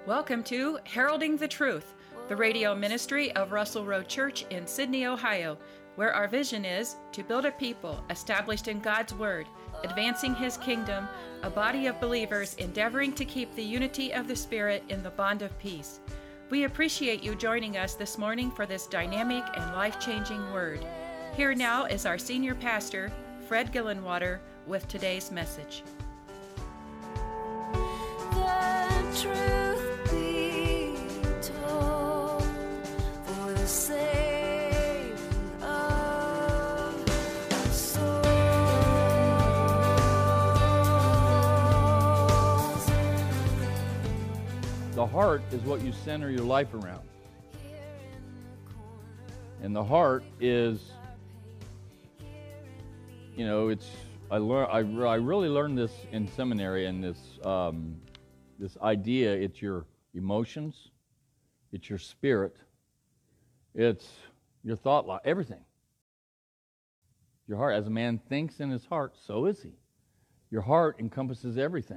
Welcome to Heralding the Truth, the radio ministry of Russell Road Church in Sydney, Ohio, where our vision is to build a people established in God's Word, advancing His kingdom, a body of believers endeavoring to keep the unity of the Spirit in the bond of peace. We appreciate you joining us this morning for this dynamic and life-changing word. Here now is our senior pastor, Fred Gillenwater, with today's message. The truth be told, for the saving of souls. The heart is what you center your life around. And the heart is, I really learned this in seminary, and this idea, it's your emotions, it's your spirit, it's your thought life, everything. Your heart, as a man thinks in his heart, so is he. Your heart encompasses everything.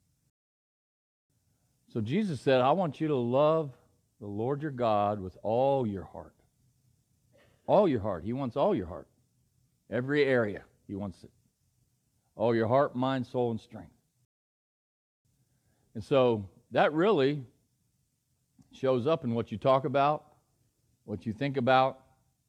So Jesus said, I want you to love the Lord your God with all your heart. All your heart. He wants all your heart. Every area, He wants it. All your heart, mind, soul, and strength. And so that really shows up in what you talk about, what you think about,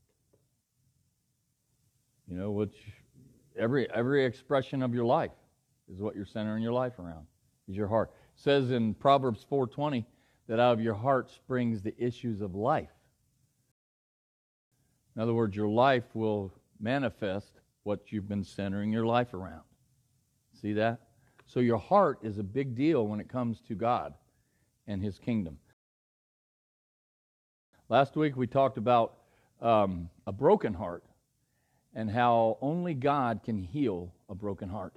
every expression of your life is what you're centering your life around, is your heart. It says in Proverbs 4:20 that out of your heart springs the issues of life. In other words, your life will manifest what you've been centering your life around. See that? So your heart is a big deal when it comes to God and His kingdom. Last week we talked about a broken heart and how only God can heal a broken heart.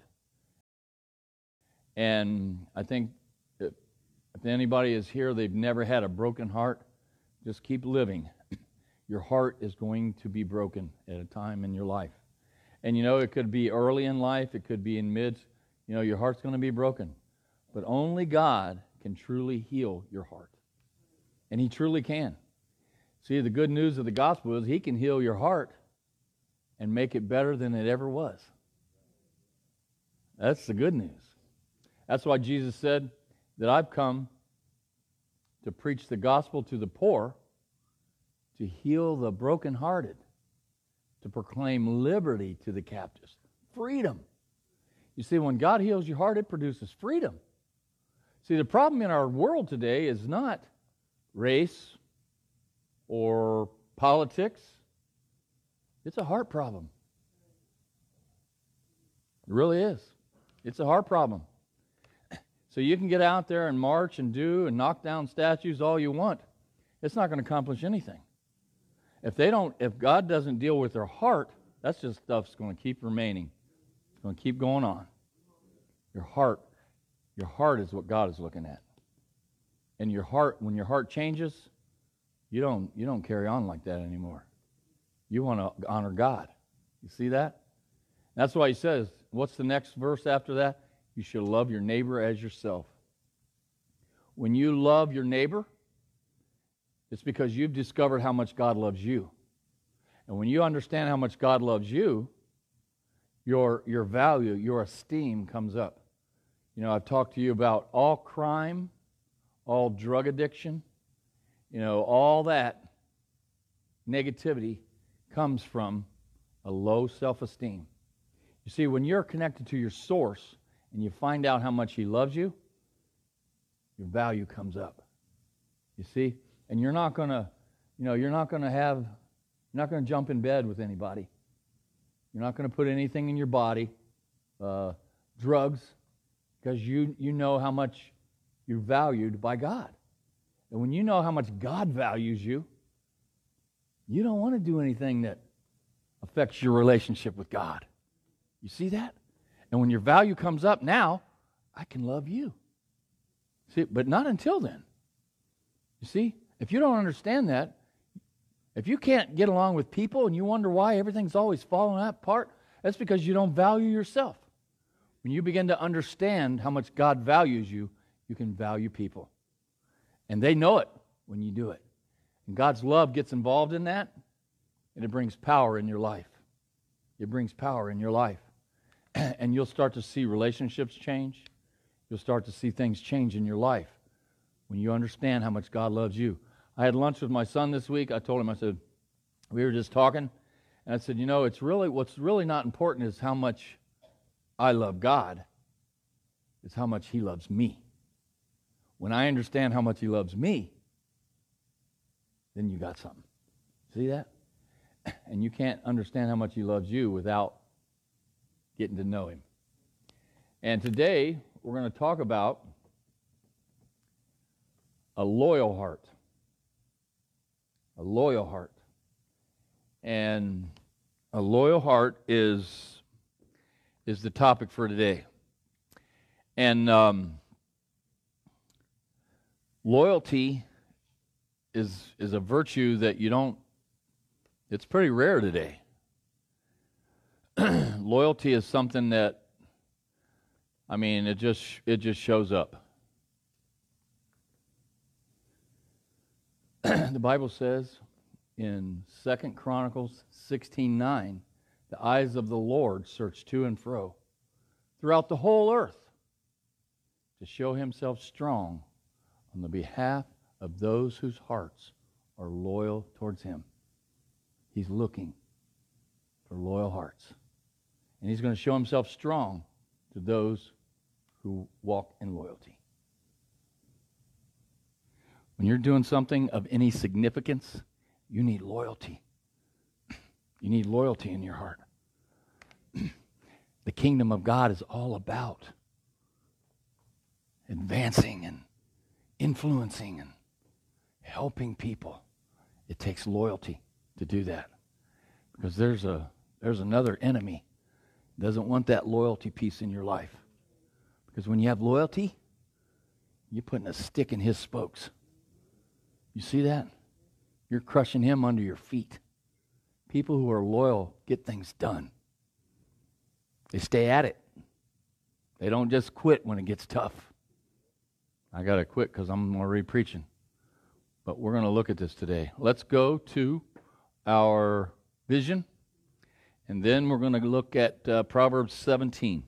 And I think if anybody is here, they've never had a broken heart, just keep living. Your heart is going to be broken at a time in your life. And it could be early in life, it could be in mid. Your heart's going to be broken. But only God can truly heal your heart. And He truly can. See, the good news of the gospel is He can heal your heart and make it better than it ever was. That's the good news. That's why Jesus said that I've come to preach the gospel to the poor, to heal the brokenhearted, to proclaim liberty to the captives, freedom. You see, when God heals your heart, it produces freedom. See, the problem in our world today is not race or politics. It's a heart problem. It really is. It's a heart problem. So you can get out there and march and do and knock down statues all you want. It's not going to accomplish anything. If God doesn't deal with their heart, that's just stuff that's going to keep remaining. It's going to keep going on. Your heart is what God is looking at. And your heart, when your heart changes, you don't carry on like that anymore. You want to honor God. You see that? That's why He says, what's the next verse after that? You should love your neighbor as yourself. When you love your neighbor, it's because you've discovered how much God loves you. And when you understand how much God loves you, your value, your esteem comes up. I've talked to you about all crime, all drug addiction, all that negativity comes from a low self-esteem. You see, when you're connected to your source and you find out how much He loves you, your value comes up. You see? And you're not going to jump in bed with anybody. You're not going to put anything in your body, drugs, because you know how much you're valued by God. And when you know how much God values you, you don't want to do anything that affects your relationship with God. You see that? And when your value comes up, now I can love you. See, but not until then. You see? If you don't understand that, if you can't get along with people and you wonder why everything's always falling apart, that's because you don't value yourself. When you begin to understand how much God values you, you can value people. And they know it when you do it. And God's love gets involved in that, and it brings power in your life. It brings power in your life. And you'll start to see relationships change. You'll start to see things change in your life when you understand how much God loves you. I had lunch with my son this week. I told him, I said, we were just talking, and I said, you know, what's really not important is how much I love God. It's how much He loves me. When I understand how much He loves me, then you got something. See that? And you can't understand how much He loves you without getting to know Him. And today, we're going to talk about a loyal heart. A loyal heart. And a loyal heart is the topic for today. And loyalty is a virtue that you don't, it's pretty rare today. Loyalty is something that, I mean, it just shows up. The Bible says in 2 Chronicles 16:9, the eyes of the Lord search to and fro throughout the whole earth to show Himself strong on the behalf of those whose hearts are loyal towards Him. He's looking for loyal hearts. And He's going to show Himself strong to those who walk in loyalty. When you're doing something of any significance, you need loyalty. You need loyalty in your heart. The kingdom of God is all about advancing and influencing and helping people. It takes loyalty to do that. Because there's another enemy that doesn't want that loyalty piece in your life. Because when you have loyalty, you're putting a stick in his spokes. You see that? You're crushing him under your feet. People who are loyal get things done. They stay at it. They don't just quit when it gets tough. I got to quit because I'm already preaching. But we're going to look at this today. Let's go to our vision, and then we're going to look at Proverbs 17.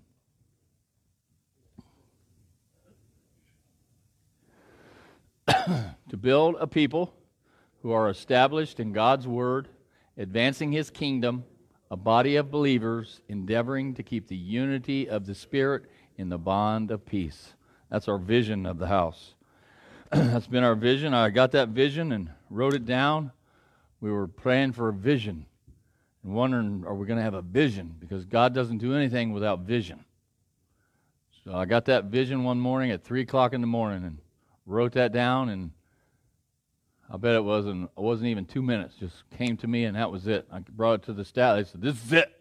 To build a people who are established in God's Word, advancing His kingdom, a body of believers endeavoring to keep the unity of the Spirit in the bond of peace. That's our vision of the house. That's been our vision. I got that vision and wrote it down. We were praying for a vision and wondering, are we going to have a vision? Because God doesn't do anything without vision. So I got that vision one morning at 3 o'clock in the morning and wrote that down, and I bet it wasn't even 2 minutes. Just came to me, and that was it. I brought it to the staff. They said, "This is it."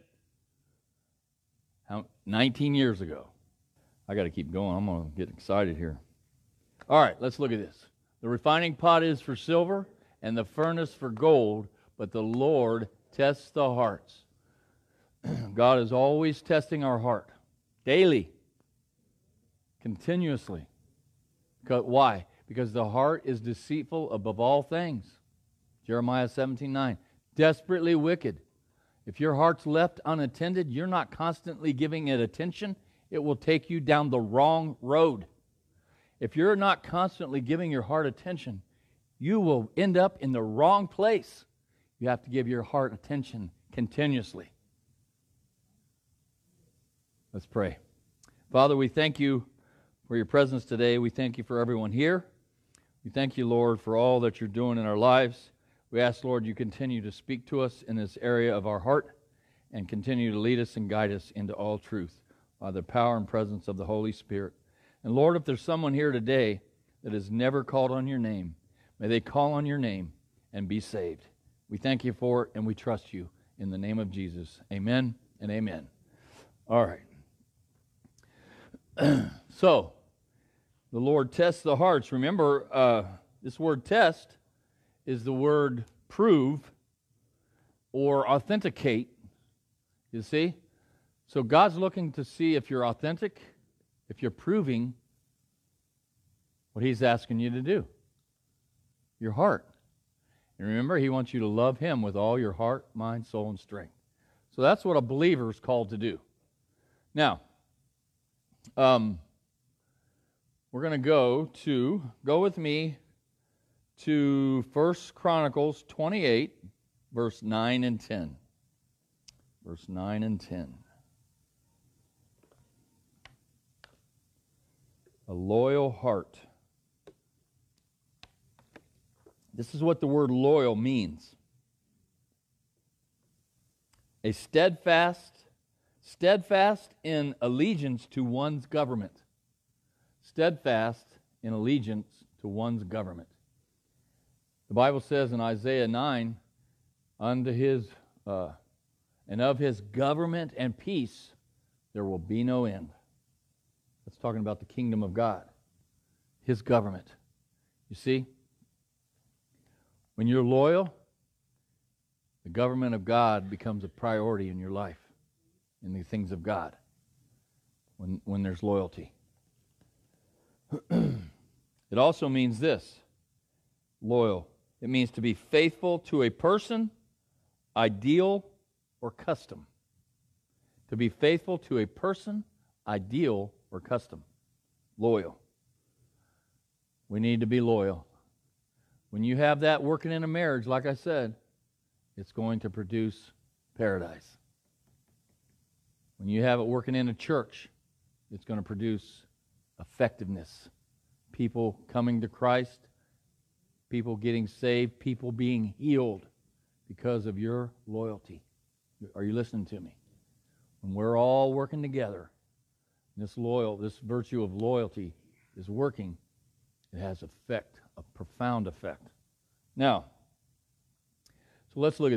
19 years ago. I got to keep going. I'm going to get excited here. All right, let's look at this. The refining pot is for silver, and the furnace for gold, but the Lord tests the hearts. God is always testing our heart, daily, continuously. Why? Because the heart is deceitful above all things. Jeremiah 17:9. Desperately wicked. If your heart's left unattended, you're not constantly giving it attention, it will take you down the wrong road. If you're not constantly giving your heart attention, you will end up in the wrong place. You have to give your heart attention continuously. Let's pray. Father, we thank You for Your presence today. We thank You for everyone here. We thank You, Lord, for all that You're doing in our lives. We ask, Lord, You continue to speak to us in this area of our heart and continue to lead us and guide us into all truth by the power and presence of the Holy Spirit. And Lord, if there's someone here today that has never called on Your name, may they call on Your name and be saved. We thank You for it, and we trust You in the name of Jesus. Amen and amen. All right. So, the Lord tests the hearts. Remember, this word test is the word prove or authenticate. You see? So God's looking to see if you're authentic, if you're proving what He's asking you to do. your heart. And remember, He wants you to love Him with all your heart, mind, soul, and strength. So that's what a believer is called to do. Now, we're going to go with me to 1 Chronicles 28, verse 9 and 10. Verse 9 and 10. A loyal heart. This is what the word loyal means. A steadfast in allegiance to one's government. Steadfast in allegiance to one's government. The Bible says in Isaiah 9, unto His and of His government and peace there will be no end. That's talking about the kingdom of God, His government. You see, when you're loyal, the government of God becomes a priority in your life, in the things of God, when there's loyalty. It also means this, loyal. It means to be faithful to a person, ideal, or custom. To be faithful to a person, ideal, or custom. Loyal. We need to be loyal. When you have that working in a marriage, like I said, it's going to produce paradise. When you have it working in a church, it's going to produce effectiveness. People coming to Christ, people getting saved, people being healed because of your loyalty. Are you listening to me? When we're all working together, this virtue of loyalty is working, it has effect, a profound effect. Now, so let's look at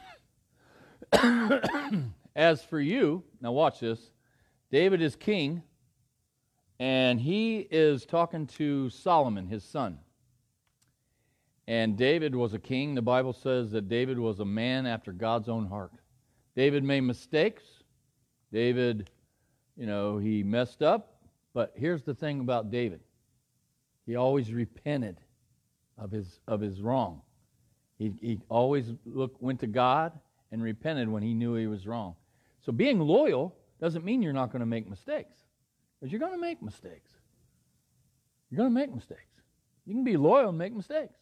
this. As for you, now watch this. David is king, and he is talking to Solomon, his son. And David was a king. The Bible says that David was a man after God's own heart. David made mistakes. David, he messed up. But here's the thing about David. He always repented of his wrong. He always went to God and repented when he knew he was wrong. So being loyal doesn't mean you're not going to make mistakes. Because you're going to make mistakes. You're going to make mistakes. You can be loyal and make mistakes.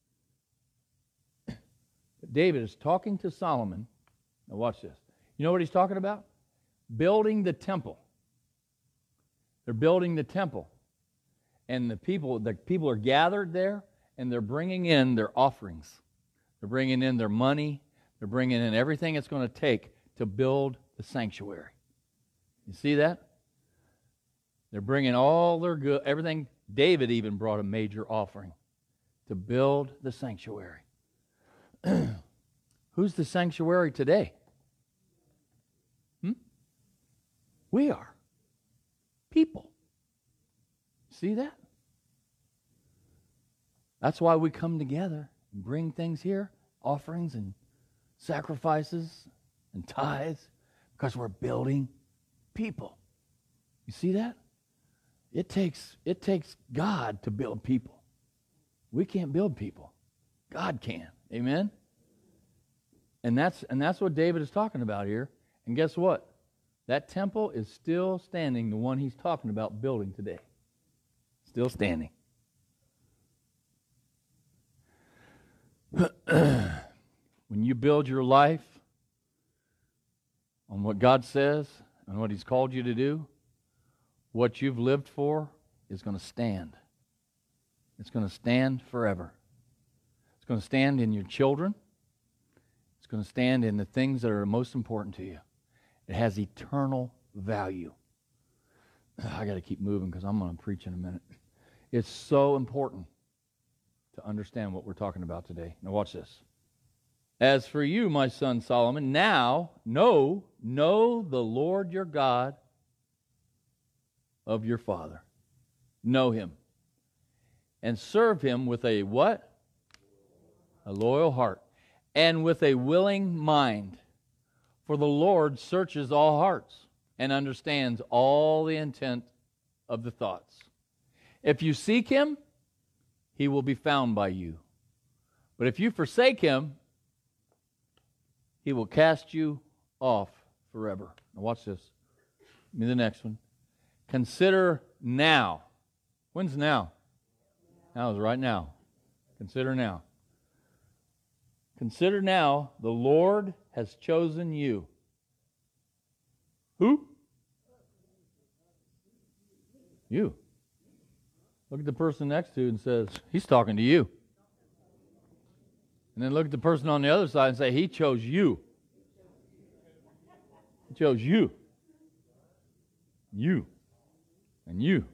But David is talking to Solomon. Now watch this. You know what he's talking about? Building the temple. They're building the temple. And the people are gathered there, and they're bringing in their offerings. They're bringing in their money. They're bringing in everything it's going to take to build the sanctuary. You see that? They're bringing all their good, everything. David even brought a major offering to build the sanctuary. Who's the sanctuary today? We are. People. See that? That's why we come together and bring things here, offerings and sacrifices and tithes, because we're building people. You see that? It takes God to build people. We can't build people. God can. Amen? And that's what David is talking about here. And guess what? That temple is still standing, the one he's talking about building today. Still standing. When you build your life on what God says and what He's called you to do, what you've lived for is going to stand. It's going to stand forever. It's going to stand in your children. It's going to stand in the things that are most important to you. It has eternal value. I got to keep moving because I'm going to preach in a minute. It's so important to understand what we're talking about today. Now watch this. As for you, my son Solomon, now know the Lord your God of your father. Know Him. And serve Him with a what? A loyal heart. And with a willing mind. For the Lord searches all hearts and understands all the intent of the thoughts. If you seek Him, He will be found by you. But if you forsake him, he will cast you off forever. Now watch this. Give me the next one. Consider now. When's now? Now is right now. Consider now. Consider now, the Lord has chosen you. Who? You. Look at the person next to you and says, he's talking to you. And then look at the person on the other side and say, he chose you. He chose you. You. And you.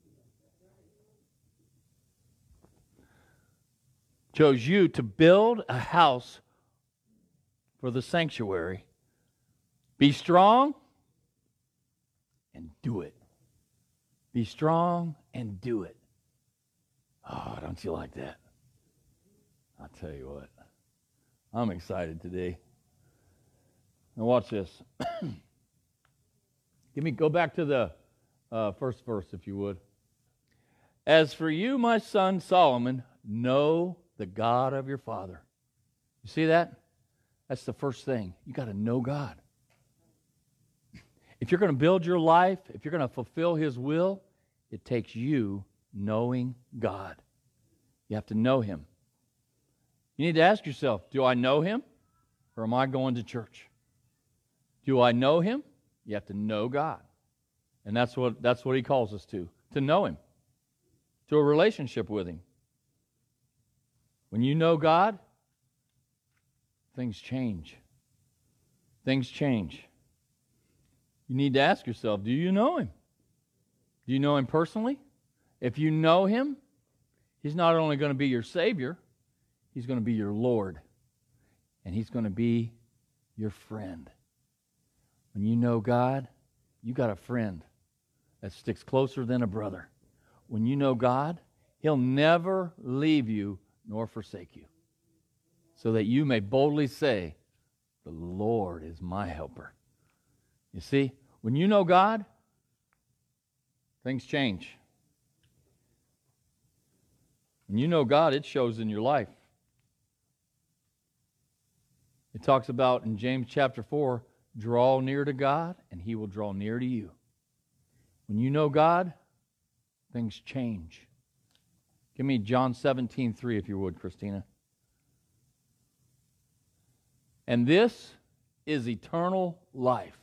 Chose you to build a house for the sanctuary. Be strong and do it. Be strong and do it. Oh, don't you like that? I'll tell you what. I'm excited today. Now watch this. Go back to the first verse, if you would. As for you, my son Solomon, know the God of your father. You see that? That's the first thing. You got to know God. If you're going to build your life, if you're going to fulfill his will, it takes you knowing God. You have to know him. You need to ask yourself, do I know him or am I going to church? Do I know him? You have to know God. And that's what he calls us to know him, to a relationship with him. When you know God, things change. Things change. You need to ask yourself, do you know him? Do you know him personally? If you know him, he's not only going to be your Savior, he's going to be your Lord. And he's going to be your friend. When you know God, you got a friend that sticks closer than a brother. When you know God, he'll never leave you nor forsake you, so that you may boldly say, the Lord is my helper. You see, when you know God, things change. When you know God, it shows in your life. It talks about in James chapter 4, draw near to God and he will draw near to you. When you know God, things change. Give me John 17:3 if you would, Christina. And this is eternal life,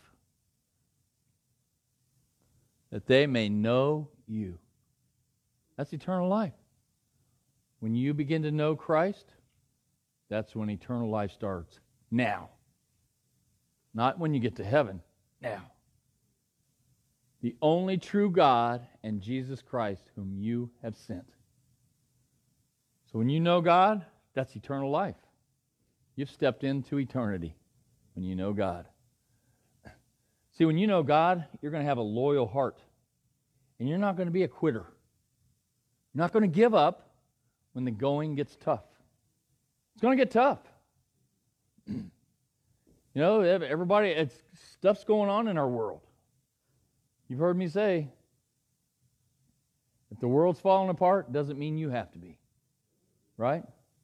that they may know you. That's eternal life. When you begin to know Christ, that's when eternal life starts. Now. Not when you get to heaven. Now. The only true God and Jesus Christ whom you have sent. So when you know God, that's eternal life. You've stepped into eternity when you know God. See, when you know God, you're going to have a loyal heart. And you're not going to be a quitter. You're not going to give up when the going gets tough. It's going to get tough. You know, everybody, stuff's going on in our world. You've heard me say, if the world's falling apart, doesn't mean you have to be. Right?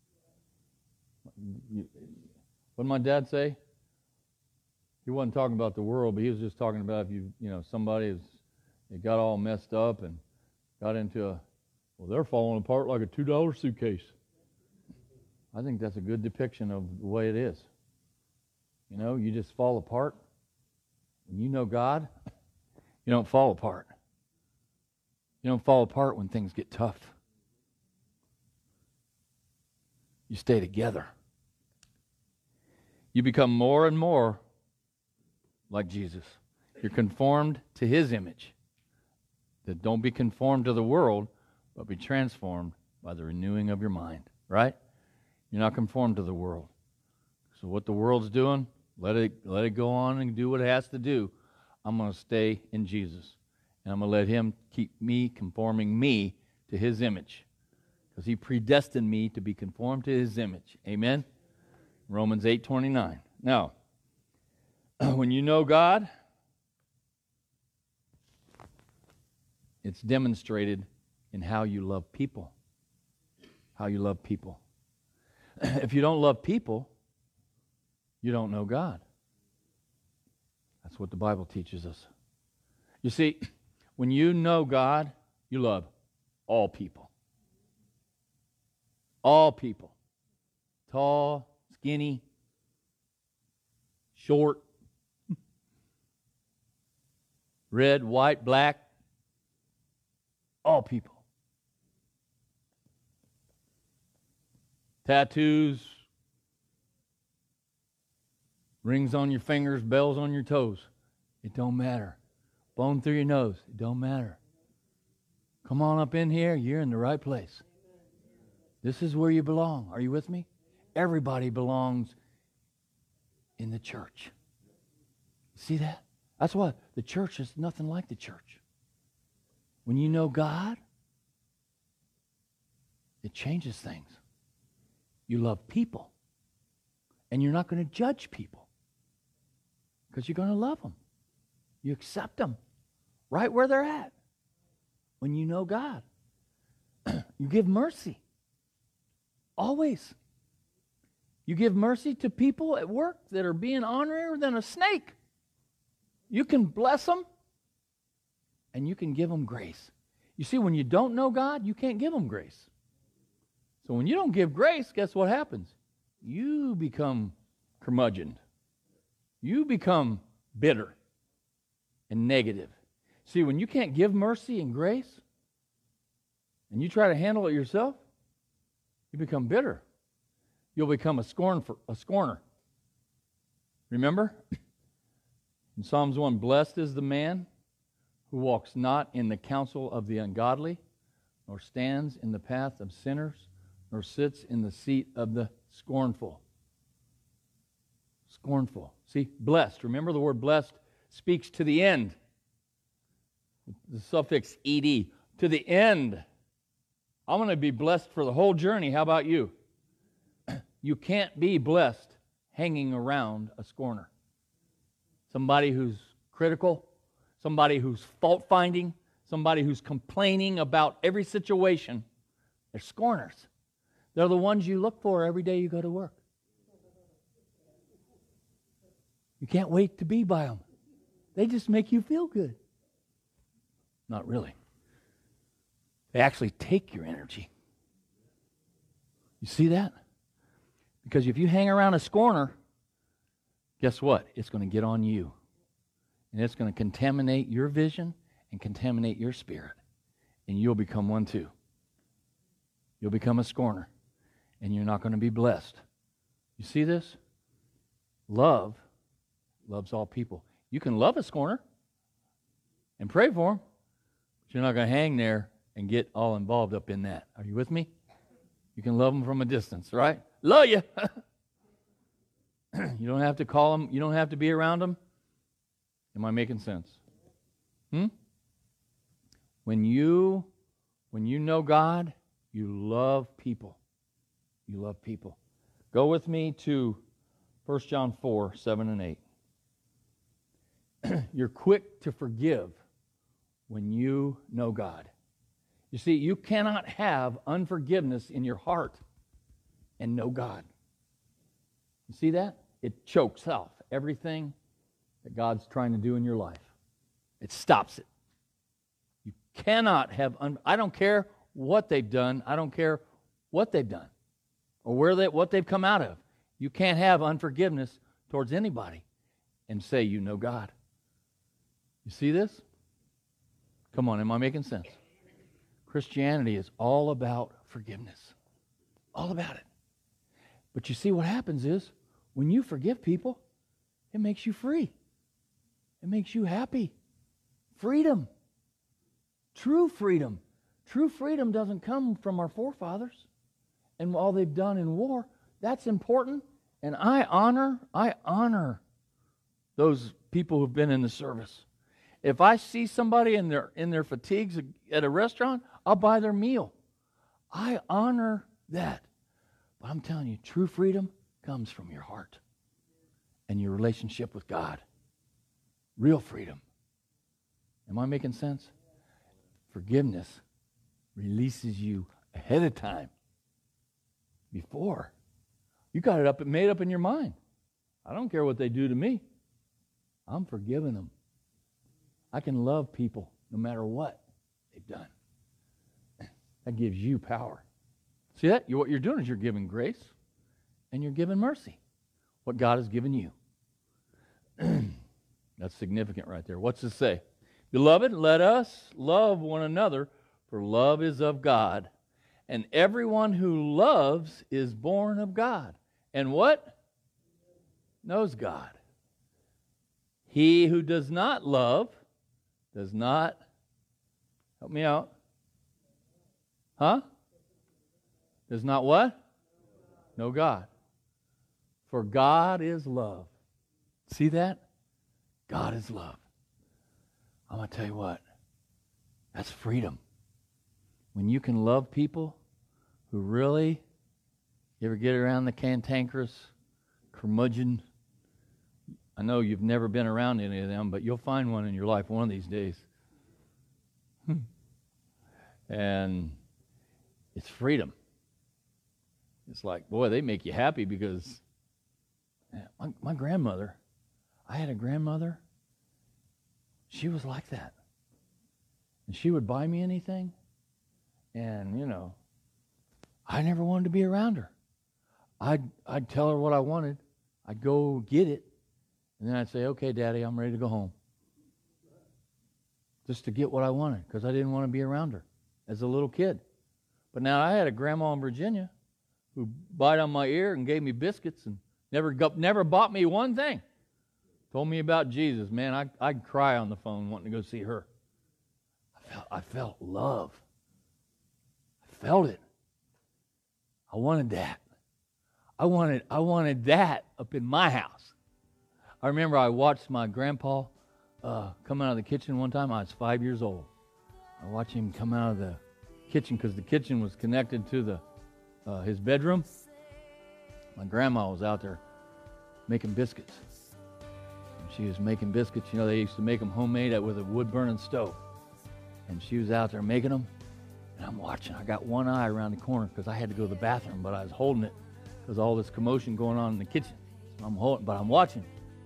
What did my dad say? He wasn't talking about the world, but he was just talking about if somebody got all messed up and got into they're falling apart like a $2 suitcase. I think that's a good depiction of the way it is. You know, you just fall apart. When you know God, you don't fall apart. You don't fall apart when things get tough. You stay together. You become more and more like Jesus. You're conformed to his image. That don't be conformed to the world, but be transformed by the renewing of your mind. Right? You're not conformed to the world. So what the world's doing, let it go on and do what it has to do. I'm going to stay in Jesus. And I'm going to let him keep me, conforming me to his image. Because he predestined me to be conformed to his image. Amen? Romans 8:29. Now, when you know God, it's demonstrated in how you love people. How you love people. If you don't love people, you don't know God. That's what the Bible teaches us. You see, when you know God, you love all people. All people. Tall, skinny, short, red, white, black. All people. Tattoos, rings on your fingers, bells on your toes. It don't matter. Bone through your nose. It don't matter. Come on up in here. You're in the right place. This is where you belong. Are you with me? Everybody belongs in the church. See that? That's why the church is nothing like the church. When you know God, it changes things. You love people. And you're not going to judge people. Because you're going to love them. You accept them right where they're at. When you know God. You give mercy. Always. You give mercy to people at work that are being ornerier than a snake. You can bless them. And you can give them grace. You see, when you don't know God, you can't give them grace. So when you don't give grace, guess what happens? You become curmudgeoned. You become bitter and negative. See, when you can't give mercy and grace, and you try to handle it yourself, you become bitter. You'll become a scorner. Remember? In Psalms 1, blessed is the man who walks not in the counsel of the ungodly, nor stands in the path of sinners, nor sits in the seat of the scornful. Scornful. See, blessed. Remember the word blessed speaks to the end. The suffix ed. To the end. I'm going to be blessed for the whole journey. How about you? You can't be blessed hanging around a scorner. Somebody who's critical, somebody who's fault-finding, somebody who's complaining about every situation. They're scorners. They're the ones you look for every day you go to work. You can't wait to be by them. They just make you feel good. Not really. They actually take your energy. You see that? Because if you hang around a scorner, guess what? It's going to get on you. And it's going to contaminate your vision and contaminate your spirit. And you'll become one too. You'll become a scorner. And you're not going to be blessed. You see this? Love loves all people. You can love a scorner and pray for him, but you're not going to hang there and get all involved up in that. Are you with me? You can love them from a distance, right? Love you. You don't have to call them. You don't have to be around them. Am I making sense? When you know God, you love people. You love people. Go with me to 1 John 4, 7 and 8. You're quick to forgive when you know God. You see, you cannot have unforgiveness in your heart and know God. You see that? It chokes off everything that God's trying to do in your life. It stops it. You cannot have, I don't care what they've done. I don't care what they've done or what they've come out of. You can't have unforgiveness towards anybody and say you know God. You see this? Come on, am I making sense? Christianity is all about forgiveness. All about it. But you see what happens is, when you forgive people, it makes you free. It makes you happy. Freedom. True freedom. True freedom doesn't come from our forefathers and all they've done in war. That's important. And I honor those people who've been in the service. If I see somebody in their fatigues at a restaurant, I'll buy their meal. I honor that. But I'm telling you, true freedom comes from your heart and your relationship with God. Real freedom. Am I making sense? Forgiveness releases you ahead of time, before You got it made up in your mind. I don't care what they do to me. I'm forgiving them. I can love people no matter what they've done. That gives you power. See that? What you're doing is you're giving grace and you're giving mercy. What God has given you. That's significant right there. What's it say? Beloved, let us love one another, for love is of God. And everyone who loves is born of God. And what? Knows God. He who does not love does not, help me out, does not what? Know God. For God is love. See that? God is love. I'm going to tell you what. That's freedom. When you can love people who really, you ever get around the cantankerous, curmudgeon? I know you've never been around any of them, but you'll find one in your life one of these days. And it's freedom. It's like, boy, they make you happy because my grandmother, I had a grandmother, she was like that. And she would buy me anything, and, you know, I never wanted to be around her. I'd tell her what I wanted. I'd go get it, and then I'd say, okay, Daddy, I'm ready to go home. Just to get what I wanted, because I didn't want to be around her as a little kid. But now I had a grandma in Virginia who bite on my ear and gave me biscuits and never bought me one thing. Told me about Jesus. Man, I'd cry on the phone wanting to go see her. I felt love. I felt it. I wanted that. I wanted that up in my house. I remember I watched my grandpa come out of the kitchen one time. I was 5 years old. I watched him come out of the kitchen because the kitchen was connected to his bedroom. My grandma was out there making biscuits. And she was making biscuits. You know, they used to make them homemade with a wood-burning stove. And she was out there making them. And I'm watching. I got one eye around the corner because I had to go to the bathroom, but I was holding it because all this commotion going on in the kitchen. So I'm watching.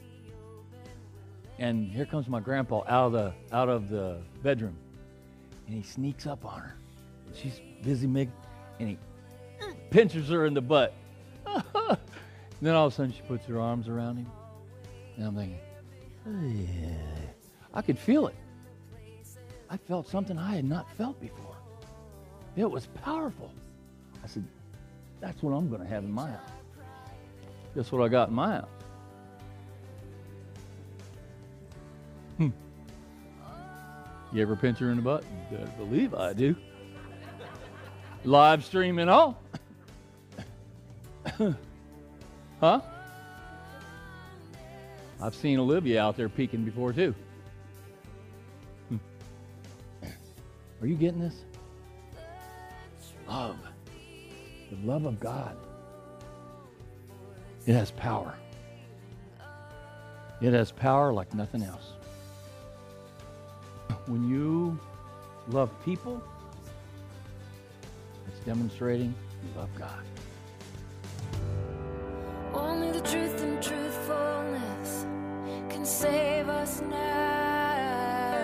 And here comes my grandpa out of the bedroom. And he sneaks up on her. She's busy making, and he pinches her in the butt. And then all of a sudden she puts her arms around him. And I'm thinking, oh, yeah. I could feel it. I felt something I had not felt before. It was powerful. I said, that's what I'm going to have in my house. Guess what I got in my house? You ever pinch her in the butt? You better believe I do. Live stream and all. Huh? I've seen Olivia out there peeking before too. Are you getting this? Love. The love of God. It has power. It has power like nothing else. When you love people, it's demonstrating you love God. Only the truth and truthfulness can save us now.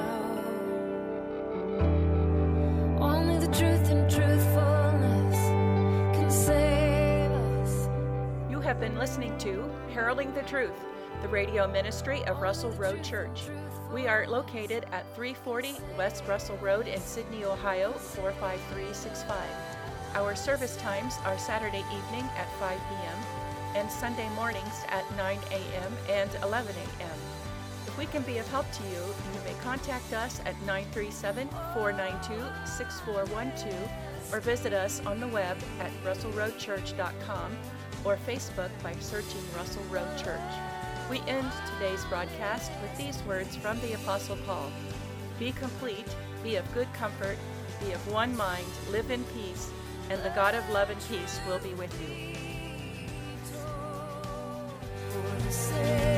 Only the truth and truthfulness can save us. You have been listening to Heralding the Truth, the radio ministry of Russell Road Church. We are located at 340 West Russell Road in Sydney, Ohio, 45365. Our service times are Saturday evening at 5 p.m. and Sunday mornings at 9 a.m. and 11 a.m. If we can be of help to you, you may contact us at 937-492-6412 or visit us on the web at russellroadchurch.com or Facebook by searching Russell Road Church. We end today's broadcast with these words from the Apostle Paul. Be complete, be of good comfort, be of one mind, live in peace, and the God of love and peace will be with you. For the sake